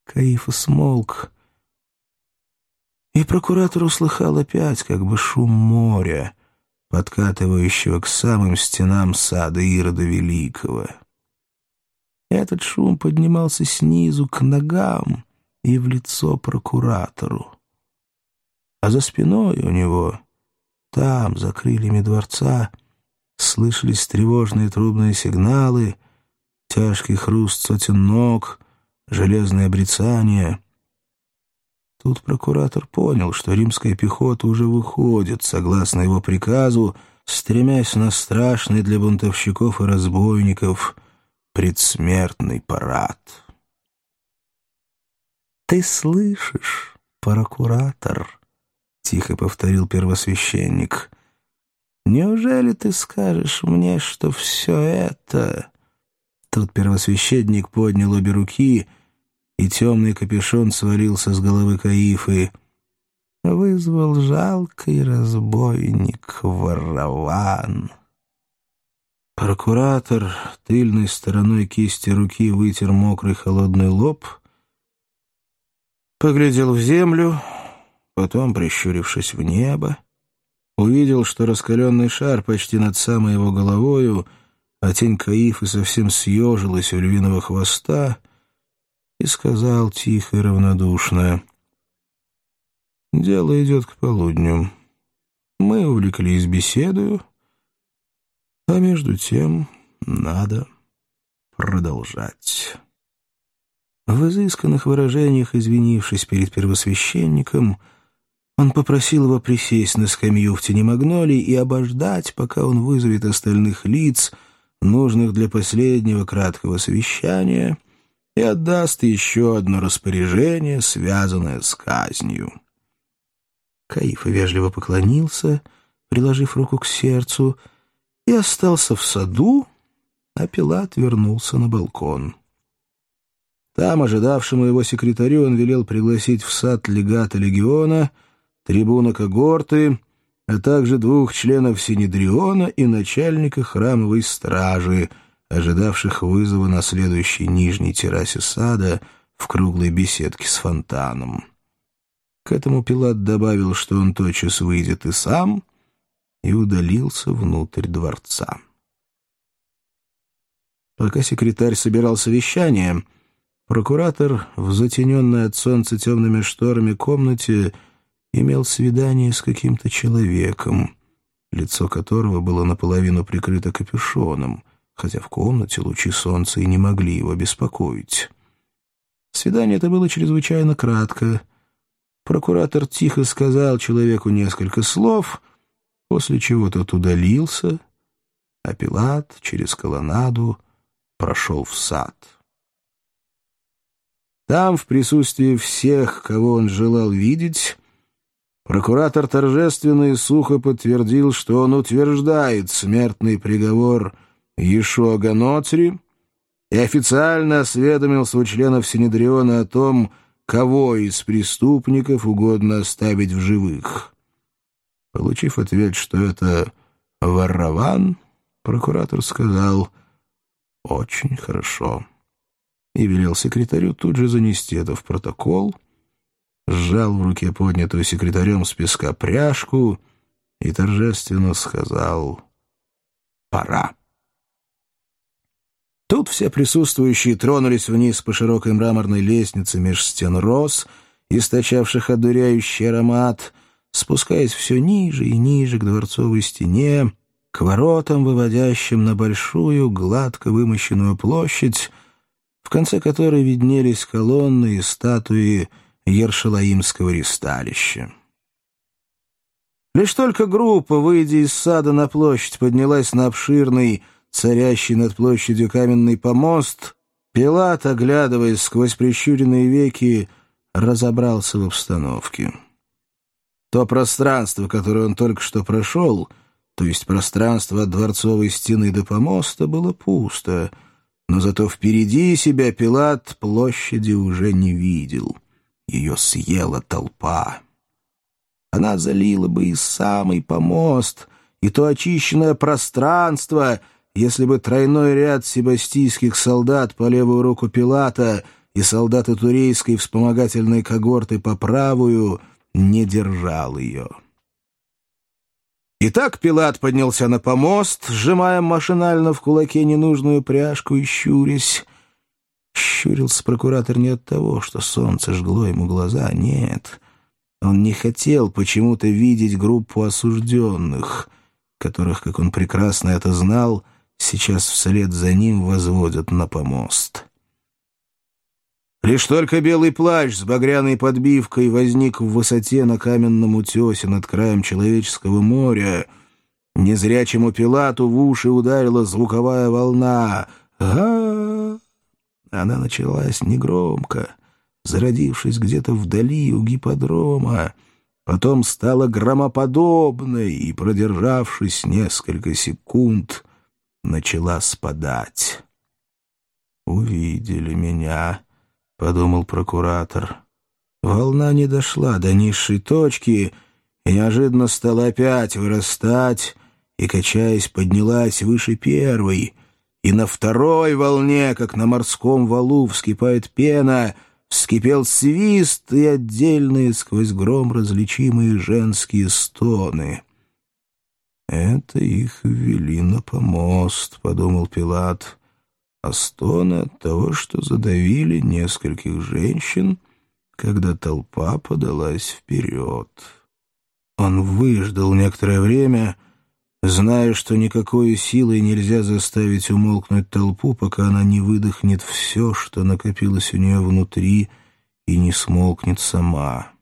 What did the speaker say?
Каифа смолк, и прокуратор услыхал опять как бы шум моря, подкатывающего к самым стенам сада Ирода Великого. Этот шум поднимался снизу к ногам и в лицо прокуратору. А за спиной у него, там, за крыльями дворца, слышались тревожные трубные сигналы, тяжкий хруст сотен ног, железное брецание. Тут прокуратор понял, что римская пехота уже выходит, согласно его приказу, стремясь на страшный для бунтовщиков и разбойников предсмертный парад. «Ты слышишь, прокуратор?» — тихо повторил первосвященник. «Неужели ты скажешь мне, что все это...» Тут первосвященник поднял обе руки, и темный капюшон свалился с головы Каифы. «Вызвал жалкий разбойник Вараван». Прокуратор тыльной стороной кисти руки вытер мокрый холодный лоб, поглядел в землю, потом, прищурившись в небо, увидел, что раскаленный шар почти над самой его головою, а тень Каифы совсем съежилась у львиного хвоста, и сказал тихо и равнодушно: «Дело идет к полудню. Мы увлеклись беседою, а между тем надо продолжать». В изысканных выражениях, извинившись перед первосвященником, он попросил его присесть на скамью в тени магнолий и обождать, пока он вызовет остальных лиц, нужных для последнего краткого совещания, и отдаст еще одно распоряжение, связанное с казнью. Каифа вежливо поклонился, приложив руку к сердцу, и остался в саду, а Пилат вернулся на балкон. Там, ожидавшему его секретарю, он велел пригласить в сад легата легиона, трибуна когорты, а также 2 членов Синедриона и начальника храмовой стражи, ожидавших вызова на следующей нижней террасе сада в круглой беседке с фонтаном. К этому Пилат добавил, что он тотчас выйдет и сам, и удалился внутрь дворца. Пока секретарь собирал совещание, прокуратор в затененной от солнца темными шторами комнате имел свидание с каким-то человеком, лицо которого было наполовину прикрыто капюшоном, хотя в комнате лучи солнца и не могли его беспокоить. Свидание это было чрезвычайно кратко. Прокуратор тихо сказал человеку несколько слов, после чего тот удалился, а Пилат через колоннаду прошел в сад. Там, в присутствии всех, кого он желал видеть, прокуратор торжественно и сухо подтвердил, что он утверждает смертный приговор Иешуа Ганоцри и официально осведомился у членов Синедриона о том, кого из преступников угодно оставить в живых. Получив ответ, что это Вараван, прокуратор сказал «Очень хорошо» и велел секретарю тут же занести это в протокол, сжал в руке поднятую секретарем с песка пряжку и торжественно сказал «Пора». Тут все присутствующие тронулись вниз по широкой мраморной лестнице меж стен роз, источавших одуряющий аромат, спускаясь все ниже и ниже к дворцовой стене, к воротам, выводящим на большую, гладко вымощенную площадь, в конце которой виднелись колонны и статуи Иершалаимского ристалища. Лишь только группа, выйдя из сада на площадь, поднялась на обширный, царящий над площадью каменный помост, Пилат, оглядываясь сквозь прищуренные веки, разобрался в обстановке. То пространство, которое он только что прошел, то есть пространство от дворцовой стены до помоста, было пусто, но зато впереди себя Пилат площади уже не видел. Ее съела толпа. Она залила бы и самый помост, и то очищенное пространство, если бы тройной ряд себастийских солдат по левую руку Пилата и солдаты турейской вспомогательной когорты по правую, не держал ее. Итак, Пилат поднялся на помост, сжимая машинально в кулаке ненужную пряжку и щурясь. Щурился прокуратор не от того, что солнце жгло ему глаза, нет. Он не хотел почему-то видеть группу осужденных, которых, как он прекрасно это знал, сейчас вслед за ним возводят на помост. Лишь только белый плащ с багряной подбивкой возник в высоте на каменном утесе над краем человеческого моря, незрячему Пилату в уши ударила звуковая волна. Она началась негромко, зародившись где-то вдали у гипподрома, потом стала громоподобной и, продержавшись несколько секунд, начала спадать. «Увидели меня», — подумал прокуратор. Волна не дошла до низшей точки и неожиданно стала опять вырастать и, качаясь, поднялась выше первой. И на второй волне, как на морском валу вскипает пена, вскипел свист и отдельные сквозь гром различимые женские стоны. «Это их ввели на помост», — подумал Пилат. А стоны от того, что задавили нескольких женщин, когда толпа подалась вперед. Он выждал некоторое время, зная, что никакой силой нельзя заставить умолкнуть толпу, пока она не выдохнет все, что накопилось у нее внутри, и не смолкнет сама.